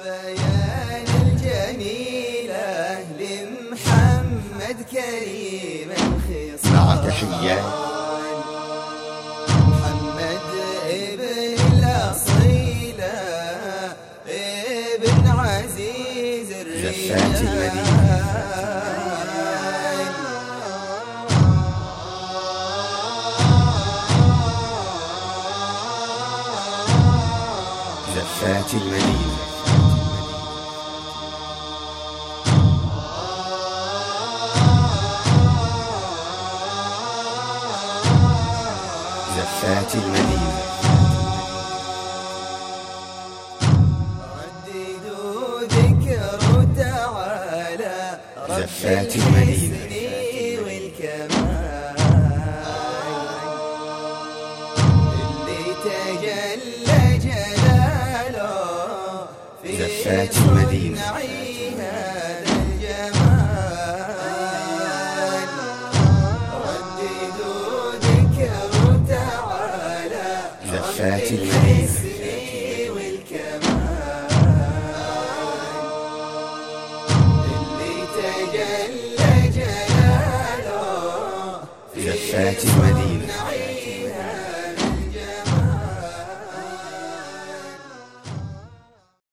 بيان الجميلة لمحمد كريم الخصال مع تحيات محمد ابن الأصيلة ابن عزيز زفات المدينة زفات المدينة زفات المدينة رددوا ذكر تعالى زفات المدينة والكمال اللي تجلى جلاله في زفات المدينة هذا الجمال رددوا ذكر تعالى زفات المدينة تجلى جلاله زفات المدينة